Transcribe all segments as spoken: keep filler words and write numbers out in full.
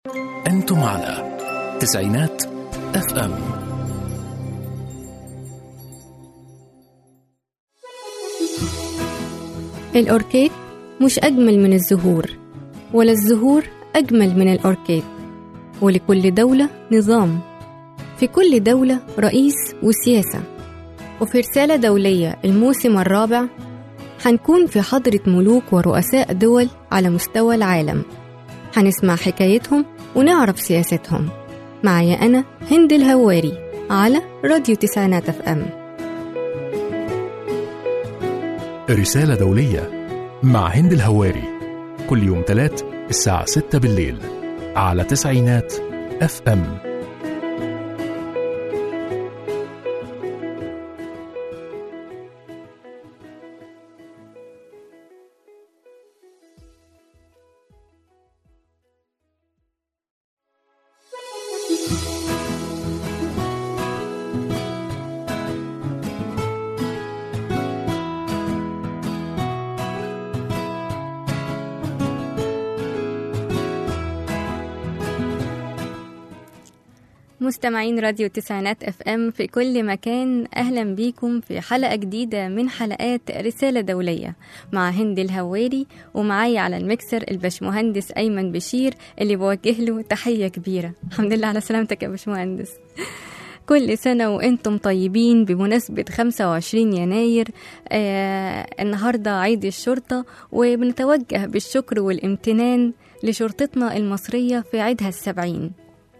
أنتم على تسعينات اف ام. الأوركيد مش أجمل من الزهور، ولا الزهور أجمل من الأوركيد. ولكل دولة نظام، في كل دولة رئيس وسياسة. وفي رسالة دولية الموسم الرابع هنكون في حضرة ملوك ورؤساء دول على مستوى العالم، هنسمع حكايتهم ونعرف سياستهم. معايا أنا هند الهواري على راديو تسعينات اف ام. رسالة دولية مع هند الهواري كل يوم ثلاث الساعة ستة بالليل على تسعينات اف ام. مستمعين راديو تسعينات اف ام في كل مكان، اهلا بيكم في حلقة جديدة من حلقات رسالة دولية مع هند الهواري، ومعايا على المكسر الباشمهندس ايمن بشير اللي بوجه له تحية كبيرة. الحمد لله على سلامتك يا باشمهندس. كل سنة وانتم طيبين بمناسبة خمسة وعشرين يناير. آه النهاردة عيد الشرطة، وبنتوجه بالشكر والامتنان لشرطتنا المصرية في عيدها السبعين،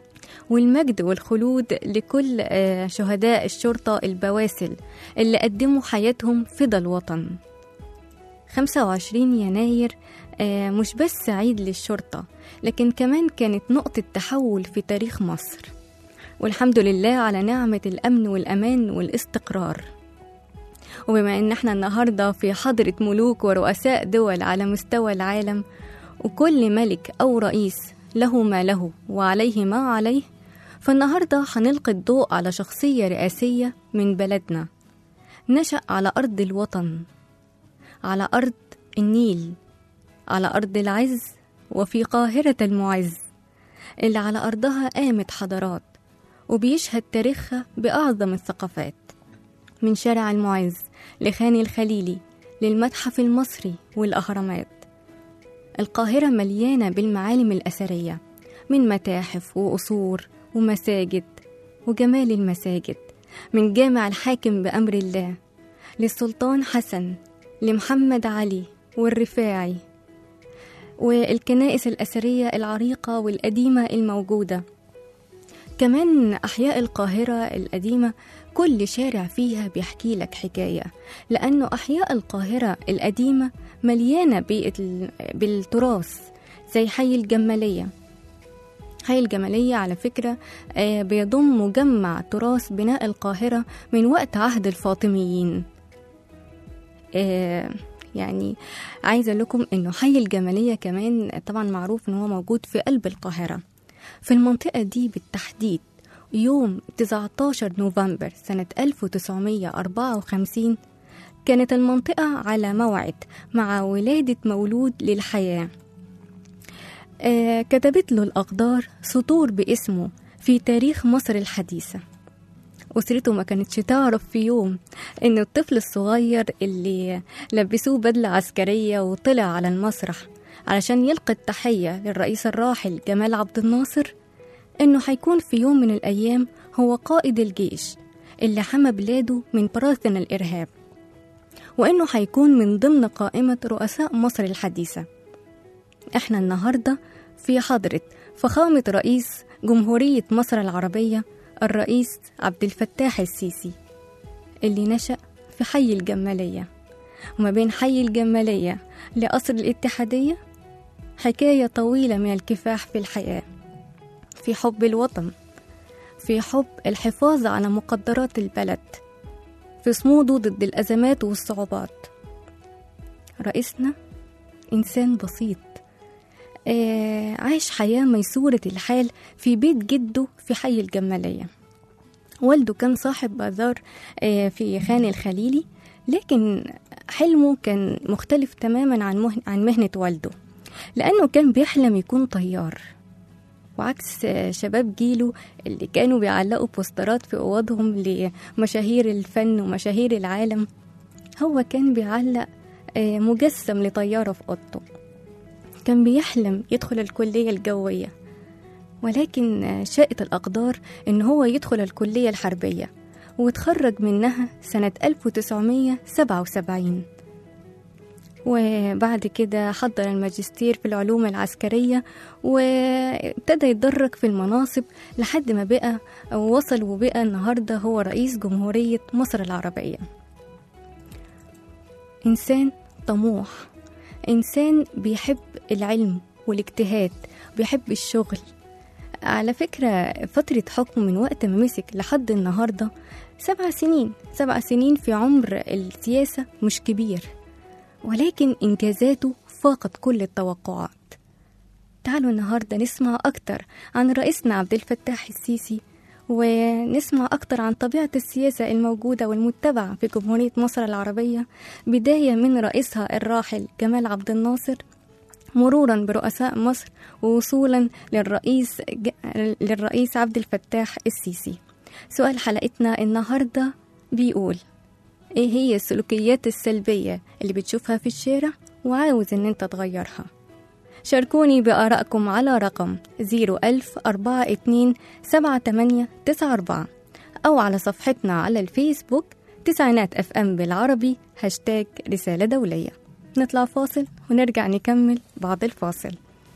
والمجد والخلود لكل شهداء الشرطة البواسل اللي قدموا حياتهم فدى الوطن. خمسة وعشرين يناير مش بس عيد للشرطة، لكن كمان كانت نقطة تحول في تاريخ مصر، والحمد لله على نعمة الأمن والأمان والاستقرار. وبما أن احنا النهاردة في حضرة ملوك ورؤساء دول على مستوى العالم، وكل ملك أو رئيس له ما له وعليه ما عليه، فالنهاردة هنلقي الضوء على شخصية رئاسية من بلدنا، نشأ على أرض الوطن، على أرض النيل، على أرض العز، وفي قاهرة المعز اللي على أرضها قامت حضارات وبيشهد تاريخها بأعظم الثقافات، من شارع المعز لخان الخليلي للمتحف المصري والأهرامات. القاهرة مليانة بالمعالم الأثرية، من متاحف وقصور ومساجد وجمال المساجد، من جامع الحاكم بأمر الله للسلطان حسن لمحمد علي والرفاعي، والكنائس الأثرية العريقة والقديمة الموجودة. كمان أحياء القاهرة القديمة كل شارع فيها بيحكي لك حكاية، لأنه أحياء القاهرة القديمة مليانة بالتراث، زي حي الجمالية. حي الجمالية على فكرة بيضم مجمع تراث بناء القاهرة من وقت عهد الفاطميين. يعني عايزة لكم أنه حي الجمالية كمان طبعا معروف أنه هو موجود في قلب القاهرة، في المنطقة دي بالتحديد. يوم تسعة عشر نوفمبر سنة ألف وتسعمية وأربعة وخمسين كانت المنطقة على موعد مع ولادة مولود للحياة. آه كتبت له الأقدار سطور باسمه في تاريخ مصر الحديثة. أسرته ما كانتش تعرف في يوم إن الطفل الصغير اللي لبسوه بدلة عسكرية وطلع على المسرح علشان يلقي التحية للرئيس الراحل جمال عبد الناصر، إنه هيكون في يوم من الأيام هو قائد الجيش اللي حمى بلاده من براثن الإرهاب، وإنه هيكون من ضمن قائمة رؤساء مصر الحديثة. إحنا النهاردة في حضرة فخامة رئيس جمهورية مصر العربية الرئيس عبد الفتاح السيسي، اللي نشأ في حي الجمالية. وما بين حي الجمالية لقصر الاتحادية حكاية طويلة من الكفاح في الحياة، في حب الوطن، في حب الحفاظ على مقدرات البلد، في صموده ضد الأزمات والصعوبات. رئيسنا إنسان بسيط، آه عاش حياة ميسورة الحال في بيت جده في حي الجمالية. والده كان صاحب بازار آه في خان الخليلي، لكن حلمه كان مختلف تماما عن, عن مهنة والده، لأنه كان بيحلم يكون طيار. وعكس شباب جيله اللي كانوا بيعلقوا بوسترات في أوضهم لمشاهير الفن ومشاهير العالم، هو كان بيعلق مجسم لطيارة في أوضته. كان بيحلم يدخل الكلية الجوية، ولكن شاءت الأقدار إن هو يدخل الكلية الحربية، وتخرج منها سنة ألف وتسعمية سبعة وسبعين. وبعد كده حضر الماجستير في العلوم العسكرية، وابتدى يتدرج في المناصب لحد ما بقى وصل وبقى النهاردة هو رئيس جمهورية مصر العربية. إنسان طموح، إنسان بيحب العلم والاجتهاد، بيحب الشغل. على فكرة فترة حكم من وقت ما مسك لحد النهاردة سبع سنين سبع سنين في عمر السياسة مش كبير، ولكن إنجازاته فاقت كل التوقعات. تعالوا النهاردة نسمع أكتر عن رئيسنا عبد الفتاح السيسي، ونسمع أكتر عن طبيعة السياسة الموجودة والمتبعة في جمهورية مصر العربية، بداية من رئيسها الراحل جمال عبد الناصر، مرورا برؤساء مصر، ووصولا للرئيس للرئيس عبد الفتاح السيسي. سؤال حلقتنا النهاردة بيقول: ايه هي السلوكيات السلبية اللي بتشوفها في الشارع وعاوز ان انت تغيرها؟ شاركوني بآرائكم على رقم زيرو ألف أربعة اتنين سبعة تمانية تسعة أربعة، أو على صفحتنا على الفيسبوك تسعينات اف ام بالعربي هاشتاج رسالة دولية. نطلع فاصل ونرجع نكمل بعد الفاصل.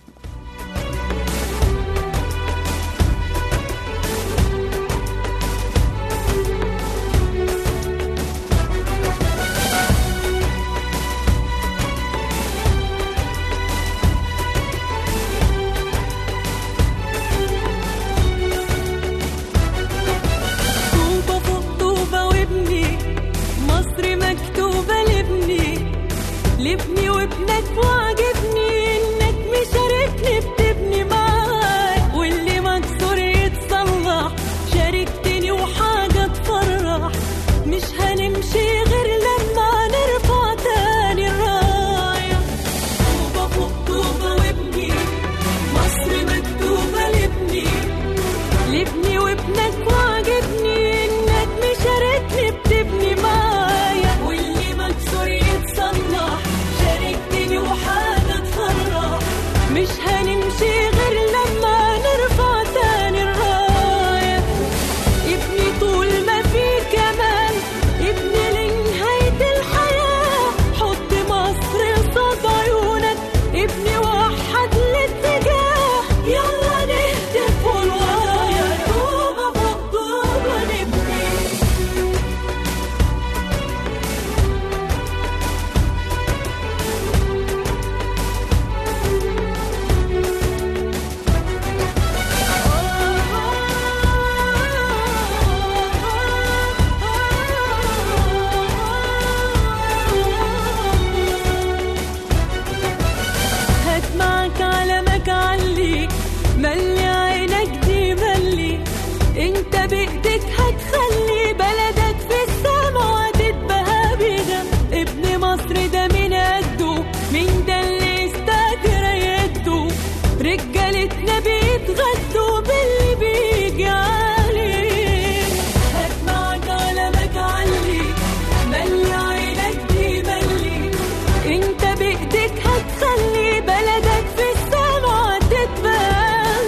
لابني وابنك وعجبني انك مشاركني بتبني معاك، واللي مكسور يتصلح، شاركتني وحاجة تفرح. مش هنمشي غير لما نرفع تاني الراية. طوبة فوق طوبة وابني مصر مكتوبة لابني، لابني وابنك وعجبني انك مشاركني بتبني معايا، واللي مكسور يتصلح، وحاجة تفرح. مش هنمشي غير لما نرفع تاني الراية. ابني طول ما في كمان، ابني لنهاية الحياة. حط مصر قصاد عيونك، ابني وحد الاتجاه. يلا نهتف والورايا طوبة فوق طوبة نبني. ملي عينك دي ملي، انت بايدك هتخلي بلدك في السما وتتبهى بيها. ابن مصر ده من قده، مين ده اللي يستاجر يده؟ رجالتنا بيتغدوا باللي بيجي عليه. هات معاك علمك علي، ملي عينك دي ملي، انت بايدك هتخلي بلدك في السما وتتبهى.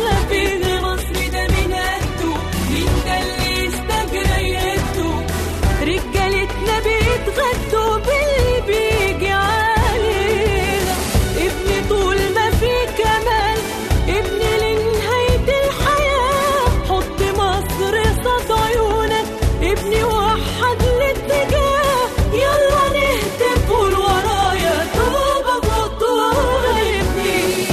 رجالتنا بيتغدوا باللي بيجي علينا. ابني طول ما في كمال، ابني لنهاية الحياة. حط مصر قصاد عيونك، ابني وحد الاتجاه. يلا نهتف قول ورايا طوبة فوق طوبة ابني.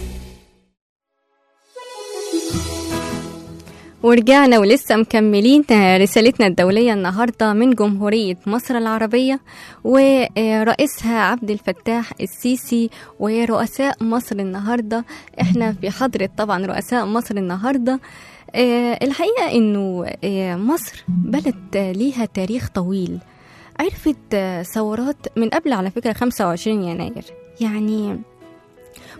ورجعنا ولسه مكملين رسالتنا الدولية النهاردة من جمهورية مصر العربية ورئيسها عبد الفتاح السيسي ورؤساء مصر النهاردة. احنا في حضرة طبعا رؤساء مصر النهاردة. الحقيقة انه مصر بلد ليها تاريخ طويل، عرفت ثورات من قبل على فكرة خمسة وعشرين يناير. يعني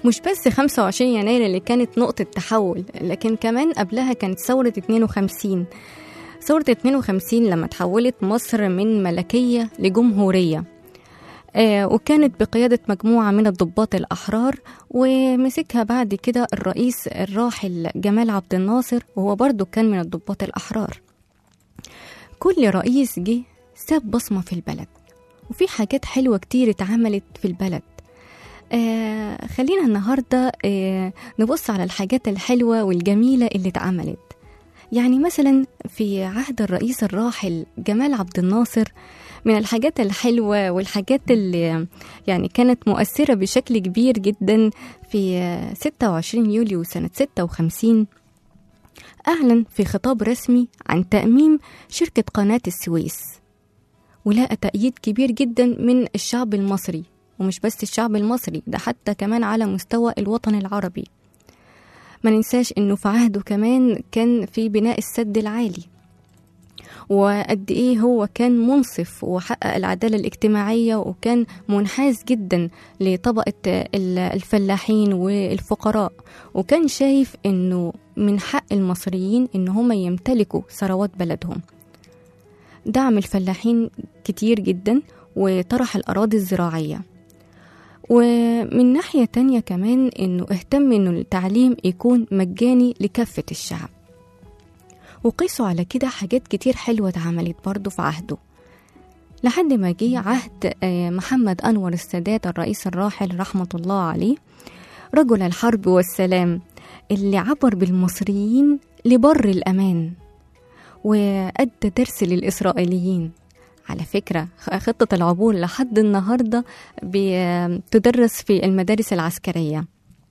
مش بس خمسة وعشرين يناير اللي كانت نقطة تحول، لكن كمان قبلها كانت ثورة اتنين وخمسين. ثورة اتنين وخمسين لما تحولت مصر من ملكية لجمهورية، آه وكانت بقيادة مجموعة من الضباط الأحرار، ومسكها بعد كده الرئيس الراحل جمال عبد الناصر، وهو برضو كان من الضباط الأحرار. كل رئيس جه ساب بصمة في البلد، وفي حاجات حلوة كتير اتعملت في البلد. آه خلينا النهاردة آه نبص على الحاجات الحلوة والجميلة اللي اتعملت. يعني مثلا في عهد الرئيس الراحل جمال عبد الناصر، من الحاجات الحلوة والحاجات اللي يعني كانت مؤثرة بشكل كبير جدا، في ستة وعشرين يوليو سنة ستة وخمسين أعلن في خطاب رسمي عن تأميم شركة قناة السويس، ولقى تأييد كبير جدا من الشعب المصري، ومش بس الشعب المصري ده، حتى كمان على مستوى الوطن العربي. ما ننساش انه في عهده كمان كان في بناء السد العالي، وقد ايه هو كان منصف وحقق العدالة الاجتماعية، وكان منحاز جدا لطبقة الفلاحين والفقراء، وكان شايف انه من حق المصريين ان هم يمتلكوا ثروات بلدهم. دعم الفلاحين كتير جدا، وطرح الأراضي الزراعية. ومن ناحية تانية كمان انه اهتم انه التعليم يكون مجاني لكافة الشعب. وقيسوا على كده حاجات كتير حلوة اتعملت برضو في عهده، لحد ما جه عهد محمد أنور السادات الرئيس الراحل رحمة الله عليه، رجل الحرب والسلام اللي عبر بالمصريين لبر الأمان، وأدى درس للإسرائيليين. على فكرة خطة العبور لحد النهاردة بتدرس في المدارس العسكرية.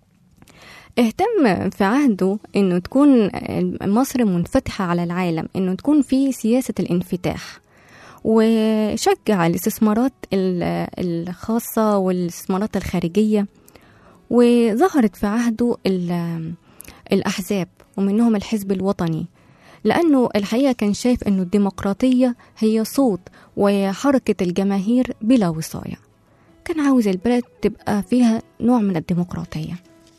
اهتم في عهده انه تكون مصر منفتحة على العالم، انه تكون في سياسة الانفتاح، وشجع الاستثمارات الخاصة والاستثمارات الخارجية. وظهرت في عهده الأحزاب، ومنهم الحزب الوطني، لأنه الحقيقة كان شايف أنه الديمقراطية هي صوت وحركة الجماهير بلا وصاية. كان عاوز البلد تبقى فيها نوع من الديمقراطية.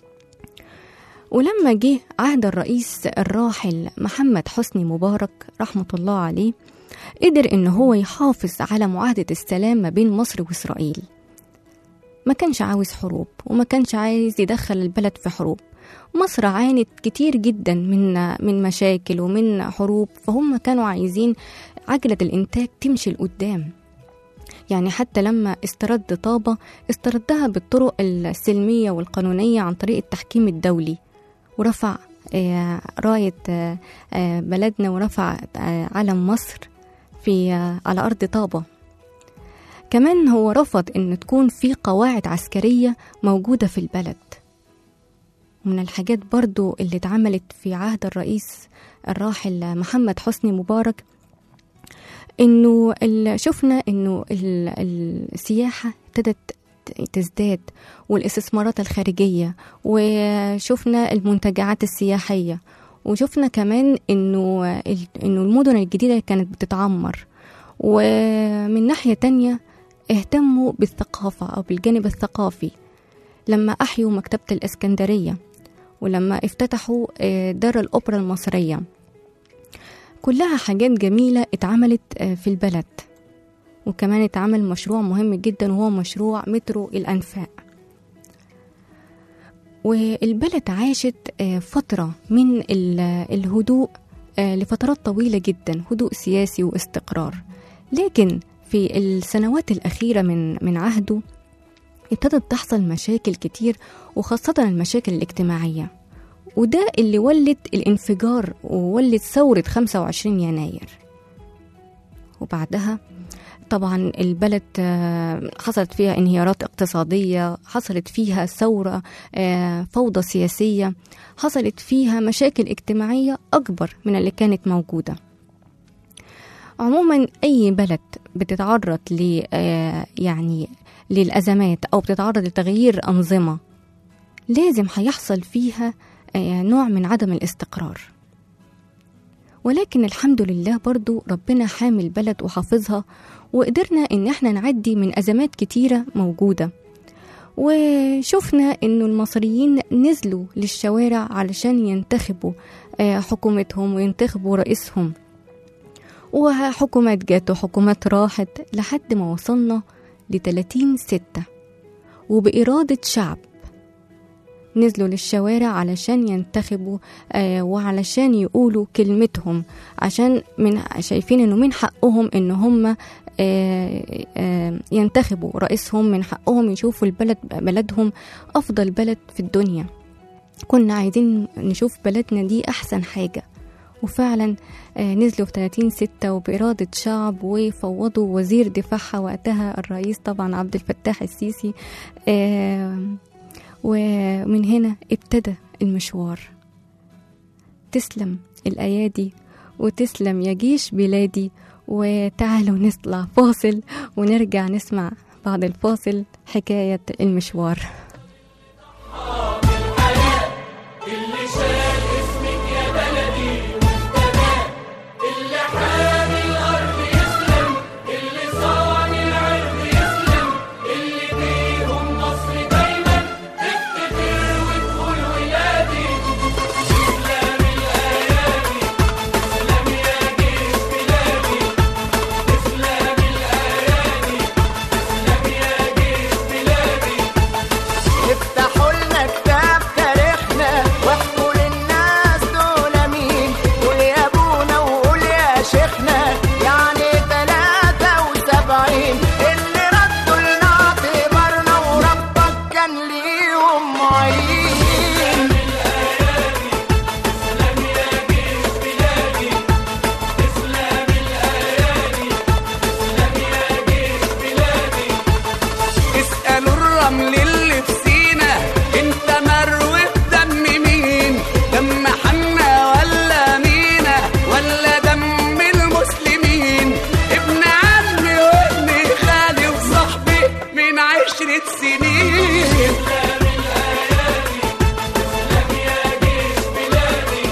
ولما جه عهد الرئيس الراحل محمد حسني مبارك رحمة الله عليه، قدر أنه هو يحافظ على معاهدة السلام ما بين مصر وإسرائيل. ما كانش عاوز حروب، وما كانش عايز يدخل البلد في حروب. مصر عانت كتير جدا من من مشاكل ومن حروب، فهم كانوا عايزين عجلة الإنتاج تمشي لقدام. يعني حتى لما استرد طابة استردها بالطرق السلمية والقانونية عن طريق التحكيم الدولي، ورفع راية بلدنا، ورفع علم مصر في على أرض طابة. كمان هو رفض أن تكون في قواعد عسكرية موجودة في البلد. من الحاجات برضو اللي اتعملت في عهد الرئيس الراحل محمد حسني مبارك، انه شفنا انه السياحة ابتدت تزداد، والاستثمارات الخارجية، وشفنا المنتجعات السياحية، وشفنا كمان انه انه المدن الجديدة كانت بتتعمر. ومن ناحية تانية اهتموا بالثقافة أو بالجانب الثقافي، لما أحيوا مكتبة الإسكندرية، ولما افتتحوا دار الأوبرا المصرية. كلها حاجات جميلة اتعملت في البلد. وكمان اتعمل مشروع مهم جدا، وهو مشروع مترو الأنفاق. والبلد عاشت فترة من الهدوء لفترات طويلة جدا، هدوء سياسي واستقرار. لكن في السنوات الأخيرة من من عهده ابتدت تحصل مشاكل كتير، وخاصة المشاكل الاجتماعية، وده اللي ولد الانفجار وولد ثورة خمسة وعشرين يناير. وبعدها طبعا البلد حصلت فيها انهيارات اقتصادية، حصلت فيها ثورة، فوضى سياسية، حصلت فيها مشاكل اجتماعية أكبر من اللي كانت موجودة. عموما أي بلد بتتعرض ل يعني للأزمات أو بتتعرض لتغيير أنظمة، لازم هيحصل فيها نوع من عدم الاستقرار. ولكن الحمد لله برضو ربنا حامي البلد وحافظها، وقدرنا إن احنا نعدي من أزمات كتيرة موجودة. وشفنا إنه المصريين نزلوا للشوارع علشان ينتخبوا حكومتهم وينتخبوا رئيسهم، وحكومات جات وحكومات راحت لحد ما وصلنا لثلاثين ستة، وبإرادة شعب نزلوا للشوارع علشان ينتخبوا آه وعلشان يقولوا كلمتهم، عشان من شايفين انه من حقهم ان هم آه آه ينتخبوا رئيسهم، من حقهم يشوفوا البلد بلدهم افضل بلد في الدنيا. كنا عايزين نشوف بلدنا دي احسن حاجة، وفعلا آه نزلوا في ثلاثين ستة وبإرادة شعب، وفوضوا وزير دفاعها وقتها الرئيس طبعا عبد الفتاح السيسي. آه ومن هنا ابتدى المشوار. تسلم الأيادي وتسلم يا جيش بلادي. وتعالوا نطلع فاصل ونرجع نسمع بعد الفاصل حكاية المشوار. اللي شال اسمك يا بلدي والتمام، اللي حامي الأرض يسلم، اللي صاني العرض يسلم، اللي بيهم مصر دايما تفتكر وتقول ولادي. تسلم الأيادي، تسلم يا جيش بلادي، تسلم الأيادي، تسلم يا جيش بلادي. افتحوا لنا كتاب تاريخنا واحكوا للناس دول مين، قول يا ابونا وقول يا شيخنا، يعني تلاتة وسبعين اللي ردوا لنا اعتبارنا وربك كان ليهم معين. تسلم يا جيش بلادي، تسلم الأيادي، تسلم يا جيش بلادي. اسألوا الرمل اللي في سينا انت مروي بدم مين، دم حنا ولا مينا ولا دم المسلمين، ابن عمي وابن خالي وصاحبي من عشرة سنين. تسلم الأيادي، تسلم يا جيش بلادي.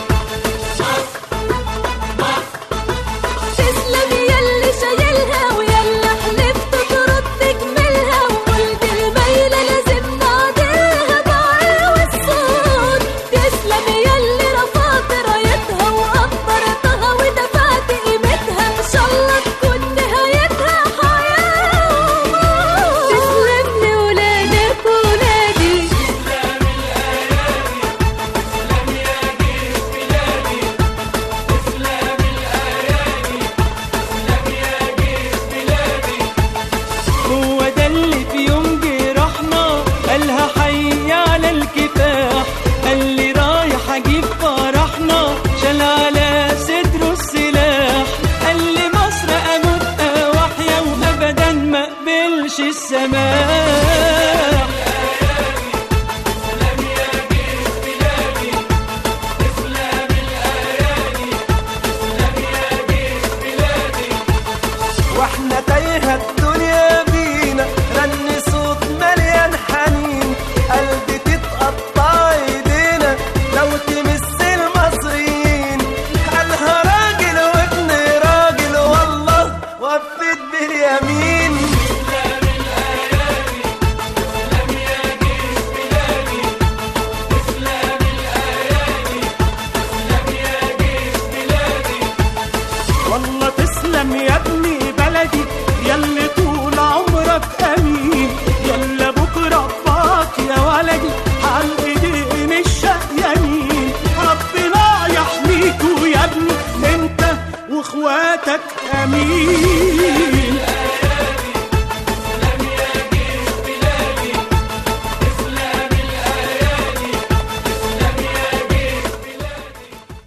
تسلم ياللي شايلها وياللي حلفت ترد تجملها، وقلت الميلة لازم نعدلها بعقل والصوت. تسلم ياللي رفعت رايتها وقدرتها ودفعت قيمتها، ان شاء الله تكون نهايتها حياة وموت. تسلم لولادك وولادي. تسلم الأيادي، تسلم يا جيش بلادي، تسلم الأيادي، تسلم يا جيش بلادي. هو ده اللي في يوم جرحنا قالها حي على الكفاح، قال لي رايح اجيب فرحنا، شال على صدره السلاح، قال لي مصر اموت واحيا وابدا ما اقبلش السماح. تسلم يا جيش بلادي، تسلم الأيادي، تسلم يا جيش بلادي. واحنا تايهة الدنيا بينا، رن صوت مليان حنين، قلبي تتقطع ايدينا لو تمس المصريين، قالها راجل وابن راجل والله وفت باليمين. تسلم الأيادي، تسلم يا جيش بلادي، تسلم الأيادي، تسلم يا جيش بلادي. والله تسلم يا ابني بلدي، ياللي طول عمرك امين، يلا بكره فاك يا ولدي عالايدين الشقيانين، ربنا يحميكوا يا ابني انت واخواتك امين. تسلم يا جيش بلادي، تسلم الأيادي، تسلم يا جيش بلادي.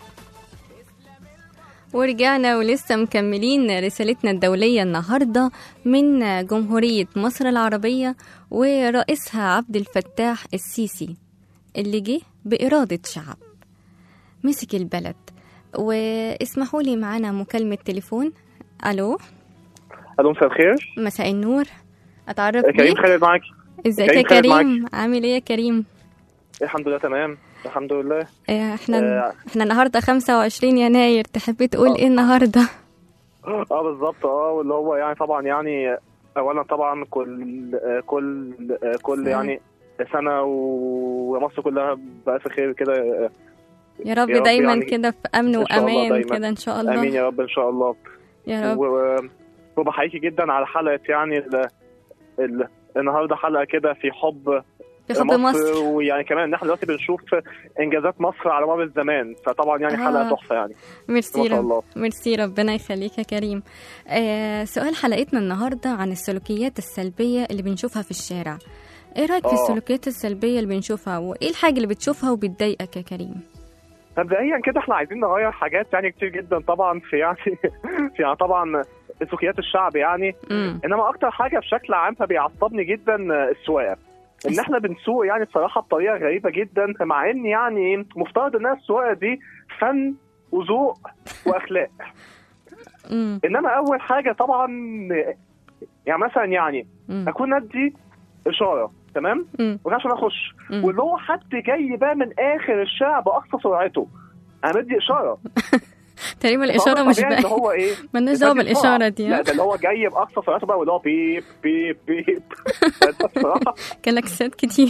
ورجعنا ولسه مكملين رسالتنا الدولية النهاردة من جمهورية مصر العربية ورئيسها عبد الفتاح السيسي، اللي جه بإرادة شعب مسك البلد. واسمحوا لي معنا مكالمة تليفون. ألو. الو، مساء الخير. مساء النور. أتعرف كريم بيك؟ خالد معاكي. ازيك يا كريم خالد كريم؟ عامل ايه يا كريم؟ الحمد لله تمام، الحمد لله. آه، احنا آه. احنا النهارده خمسة وعشرين يناير، تحب تقول ايه النهارده؟ اه بالظبط، اه واللي هو يعني طبعا يعني اولا طبعا كل آه كل آه كل يعني سنه ومصر كلها بألف خير كده. يا رب يا رب دايما يعني كده في امن إن شاء الله وامان دايما. كده ان شاء الله. امين يا رب ان شاء الله. يا رب. و- وبحييكي جدا على حلقه يعني ال... ال... النهارده حلقه كده في حب في حب مصر. ويعني كمان ان احنا دلوقتي بنشوف انجازات مصر على مر الزمان، فطبعا يعني حلقه آه. تحفه يعني. ميرسي ما شاء رب. الله. ميرسي ربنا يخليك يا كريم. آه سؤال حلقتنا النهارده عن السلوكيات السلبيه اللي بنشوفها في الشارع. ايه رايك في آه. السلوكيات السلبيه اللي بنشوفها، وايه الحاجه اللي بتشوفها وبتضايقك يا كريم؟ مبدئيا كده احنا عايزين نغير حاجات يعني كتير جدا طبعا في يعني في يعني طبعا سلوكيات الشعب يعني. امم انما اكتر حاجه بشكل عام فبيعصبني جدا السواقه، ان احنا بنسوق يعني بصراحه بطريقه غريبه جدا، مع ان يعني مفترض ان السواقه دي فن وذوق واخلاق. امم انما اول حاجه طبعا يعني مثلا يعني امم اكون ادي اشاره تمام امم وعشان اخش، مم. واللي هو حد جاي بقى من اخر الشارع باقصى سرعته انا مدي اشاره. تقريبا الاشاره مش طبيعي بقى ان هو ايه مالناش دعوه بدي بالاشاره بسرعة. دي. لا ها؟ ده اللي هو جاي باقصى سرعته بقى واللي هو بيب بيب بيب. ده بصراحه كلاكسات كتير.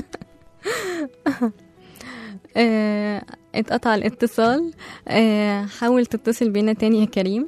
آه، اتقطع الاتصال. آه، حاول تتصل بينا تاني يا كريم.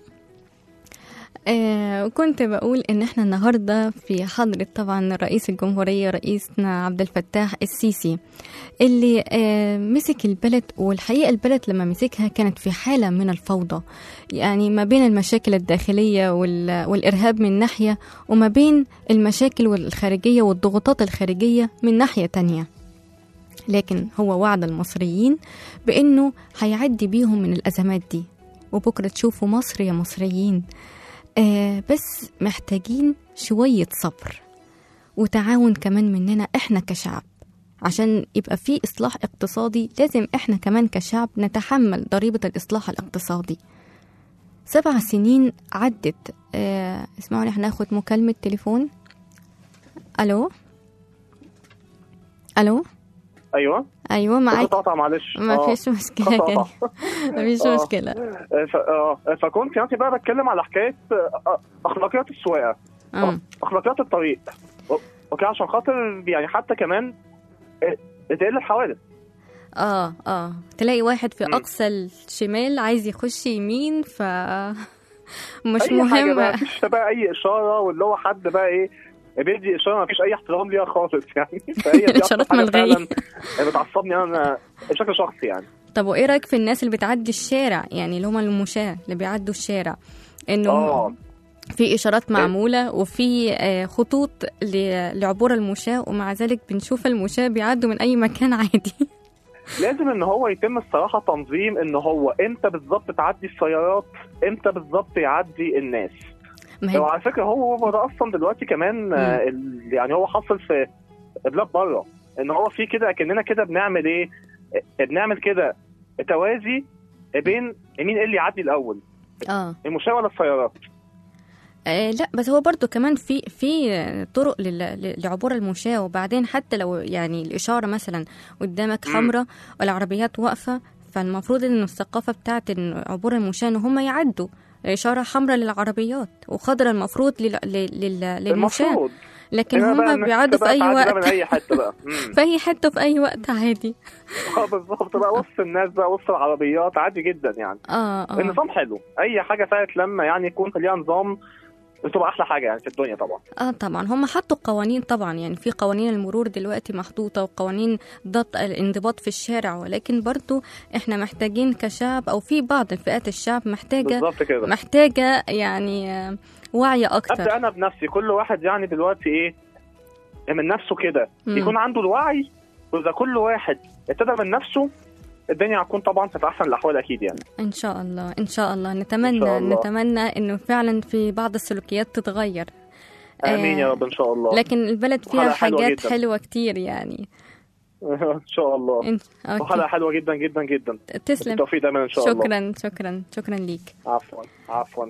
آه، كنت بقول ان احنا النهارده في حضرة طبعا رئيس الجمهورية رئيسنا عبد الفتاح السيسي اللي آه، مسك البلد. والحقيقة البلد لما مسكها كانت في حالة من الفوضى، يعني ما بين المشاكل الداخلية وال- والإرهاب من ناحية، وما بين المشاكل الخارجية والضغوطات الخارجية من ناحية تانية. لكن هو وعد المصريين بأنه هيعدي بيهم من الأزمات دي، وبكرة تشوفوا مصر يا مصريين. آه بس محتاجين شوية صبر وتعاون كمان مننا إحنا كشعب، عشان يبقى في إصلاح اقتصادي لازم إحنا كمان كشعب نتحمل ضريبة الإصلاح الاقتصادي. سبع سنين عدت. آه اسمعوني هناخد مكالمة تليفون. ألو ألو ايوه أيوة معاك. قطع معلش. ما آه. فيش مشكلة يا كريم. ما فيش آه. مشكلة. ف... آه. فكنت يعني بقى بتكلم على حكايه آه، اخلاقيات السواقه، أم. اخلاقيات الطريق. اوكي عشان خاطر يعني حتى كمان آه، تقل الحوادث. اه اه تلاقي واحد في مم. اقصى الشمال عايز يخش يمين ف مش اي حاجه مهم. بقى مفيش بقى اي اشاره، واللي هو حد بقى ايه بيدي اشاره مفيش اي احترام ليها خالص يعني. فهي دي أكتر إشارات حاجة ملغية. فعلاً بتعصبني انا بشكل شخصي يعني. طب وايه رايك في الناس اللي بتعدي الشارع، يعني اللي هم المشاة اللي بيعدوا الشارع، انه اه في اشارات معموله وفي آه، خطوط ل- لعبور المشاة، ومع ذلك بنشوف المشاة بيعدوا من اي مكان عادي. لازم ان هو يتم الصراحه تنظيم، ان هو امتى بالظبط تعدي السيارات، امتى بالظبط يعدي الناس. ما هي وعلى فكره هو هو ده اصلا دلوقتي كمان آه، ال- يعني هو حصل في بلاد بره ان هو في كده كاننا كده بنعمل ايه آه، بنعمل كده توازي بين مين اللي يعدي الاول، اه المشاة ولا السيارات. آه لا بس هو برضو كمان في في طرق لل- لعبور المشاة. وبعدين حتى لو يعني الإشارة مثلا قدامك مم. حمراء والعربيات واقفة، فالمفروض إنه الثقافة بتاعت إن عبور المشاة إن هم يعدوا إشارة حمراء للعربيات وخضراء المفروض لل... لل... لل... للمشاة. المفروض لكن إنما بقى هم الناس بيعدوا في بقى أي تعدي بقى من وقت. اي حته بقى. مم. في أي حتة في أي وقت عادي. اه بالظبط بقى وسط الناس بقى وسط العربيات عادي جدا يعني. اه اه النظام حلو، اي حاجه ساعه لما يعني يكون ليها نظام بتبقى احلى حاجه يعني في الدنيا طبعا. اه طبعا هم حطوا قوانين طبعا، يعني في قوانين المرور دلوقتي محطوطة وقوانين ضبط الانضباط في الشارع، ولكن برضو احنا محتاجين كشعب او في بعض الفئات الشعب محتاجة بالظبط كده. محتاجة يعني آه، وعي اكتر. ابدا انا بنفسي كل واحد يعني دلوقتي ايه من نفسه كده مم. يكون عنده الوعي، واذا كل واحد ابتدى من نفسه الدنيا هتكون طبعا في احسن الاحوال اكيد يعني. ان شاء الله ان شاء الله نتمنى إن شاء الله. نتمنى انه فعلا في بعض السلوكيات تتغير. امين يا آه، رب ان شاء الله. لكن البلد فيها وحلقة حلوة حاجات جداً. حلوة كتير يعني. ان شاء الله. إن- وحلقه اوكي حلوه جدا جدا جدا. تسلم. بالتوفيق دايما ان شاء الله. شكرا شكرا شكرا ليك. عفوا عفوا.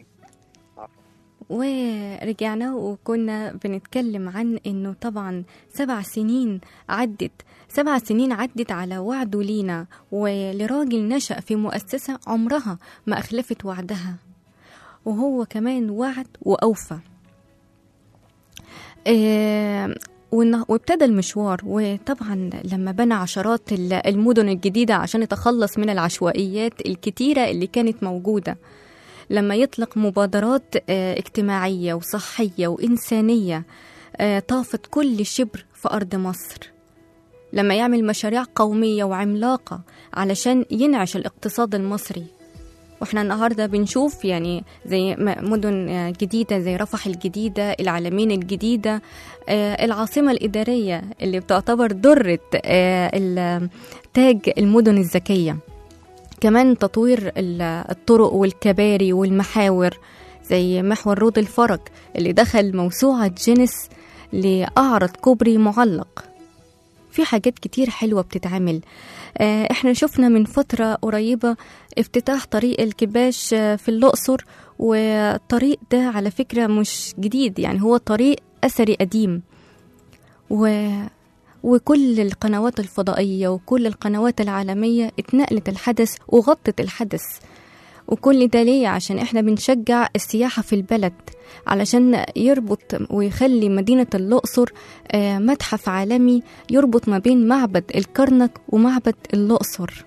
ورجعنا وكنا بنتكلم عن انه طبعا سبع سنين عدت سبع سنين عدت على وعده لينا ولراجل نشأ في مؤسسة عمرها ما أخلفت وعدها، وهو كمان وعد وأوفى. آه وابتدى المشوار. وطبعا لما بنى عشرات المدن الجديدة عشان يتخلص من العشوائيات الكتيرة اللي كانت موجودة، لما يطلق مبادرات اجتماعية وصحية وإنسانية طافت كل شبر في أرض مصر، لما يعمل مشاريع قومية وعملاقة علشان ينعش الاقتصاد المصري. واحنا النهاردة بنشوف يعني زي مدن جديدة زي رفح الجديدة، العلمين الجديدة، العاصمة الإدارية اللي بتعتبر درة تاج المدن الذكية. كمان تطوير الطرق والكباري والمحاور زي محور رود الفرج اللي دخل موسوعة جينيس لأعرض كوبري معلق. في حاجات كتير حلوة بتتعمل. احنا شفنا من فترة قريبة افتتاح طريق الكباش في الأقصر، والطريق ده على فكرة مش جديد، يعني هو طريق أثري قديم، و وكل القنوات الفضائية وكل القنوات العالمية اتنقلت الحدث وغطت الحدث. وكل ده ليه؟ عشان احنا بنشجع السياحة في البلد، علشان يربط ويخلي مدينة الأقصر متحف عالمي يربط ما بين معبد الكرنك ومعبد الأقصر.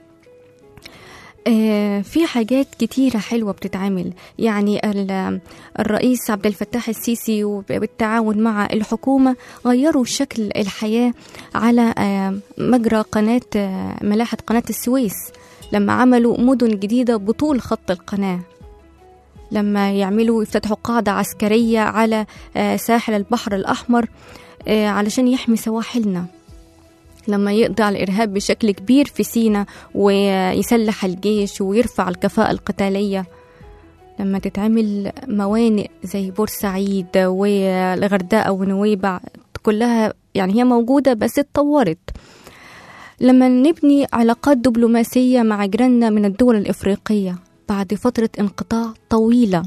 في حاجات كتيرة حلوة بتتعمل. يعني الرئيس عبد الفتاح السيسي وبالتعاون مع الحكومة غيروا شكل الحياة على مجرى قناة ملاحة قناة السويس، لما عملوا مدن جديدة بطول خط القناة، لما يعملوا يفتحوا قاعدة عسكرية على ساحل البحر الأحمر علشان يحمي سواحلنا، لما يقضي على الإرهاب بشكل كبير في سيناء ويسلح الجيش ويرفع الكفاءة القتالية، لما تتعمل موانئ زي بورسعيد والغردقة ونويبع كلها يعني هي موجودة بس اتطورت، لما نبني علاقات دبلوماسية مع جيراننا من الدول الإفريقية بعد فترة انقطاع طويلة،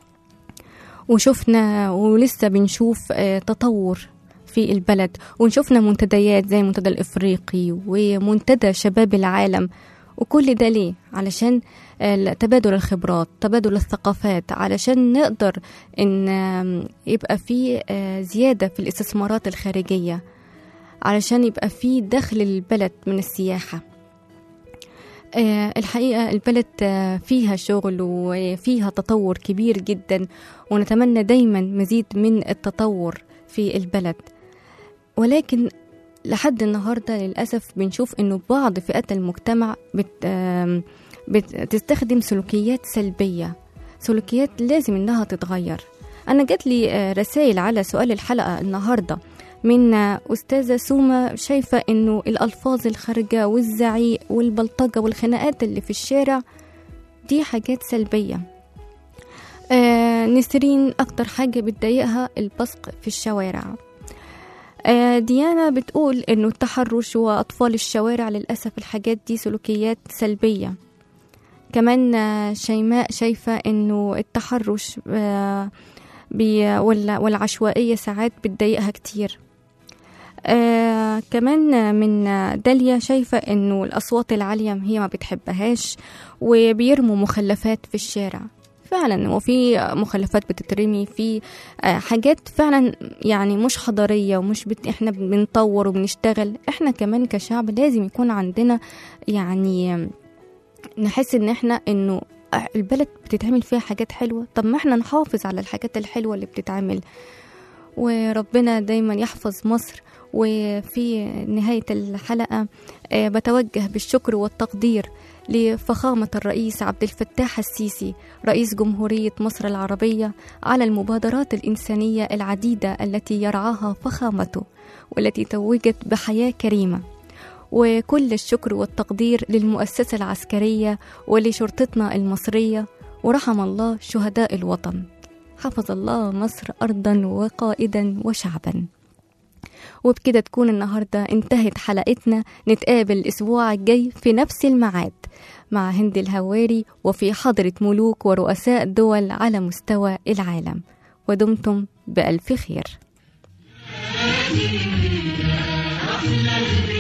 وشفنا ولسه بنشوف تطور في البلد، ونشوفنا منتديات زي المنتدى الإفريقي ومنتدى شباب العالم. وكل ده ليه؟ علشان تبادل الخبرات، تبادل الثقافات، علشان نقدر إن يبقى في زيادة في الاستثمارات الخارجية، علشان يبقى في دخل للبلد من السياحة. الحقيقة البلد فيها شغل وفيها تطور كبير جدا، ونتمنى دايما مزيد من التطور في البلد. ولكن لحد النهاردة للأسف بنشوف أنه بعض فئات المجتمع بت بتستخدم سلوكيات سلبية، سلوكيات لازم أنها تتغير. أنا جات لي رسائل على سؤال الحلقة النهاردة من أستاذة سومة، شايفة أنه الألفاظ الخارجة والزعيق والبلطجة والخناقات اللي في الشارع دي حاجات سلبية. آه نسرين أكتر حاجة بتضايقها البصق في الشوارع. آه ديانا بتقول أنه التحرش وأطفال الشوارع للأسف الحاجات دي سلوكيات سلبية. كمان آه شيماء شايفة أنه التحرش آه والعشوائية ساعات بتضايقها كتير. آه كمان من داليا شايفة انه الاصوات العالية هي ما بتحبهاش، وبيرموا مخلفات في الشارع. فعلا وفي مخلفات بتترمي في آه حاجات فعلا يعني مش حضارية، ومش بت... احنا بنطور وبنشتغل. احنا كمان كشعب لازم يكون عندنا يعني نحس ان احنا انه البلد بتتعمل فيها حاجات حلوة، طب ما احنا نحافظ على الحاجات الحلوة اللي بتتعمل، وربنا دايما يحفظ مصر. وفي نهاية الحلقة بتوجه بالشكر والتقدير لفخامة الرئيس عبد الفتاح السيسي رئيس جمهورية مصر العربية على المبادرات الإنسانية العديدة التي يرعاها فخامته، والتي توجت بحياة كريمة. وكل الشكر والتقدير للمؤسسة العسكرية ولشرطتنا المصرية، ورحم الله شهداء الوطن. حفظ الله مصر أرضا وقائدا وشعبا. وبكده تكون النهاردة انتهت حلقتنا. نتقابل الأسبوع الجاي في نفس الميعاد مع هند الهواري، وفي حضرة ملوك ورؤساء دول على مستوى العالم. ودمتم بألف خير.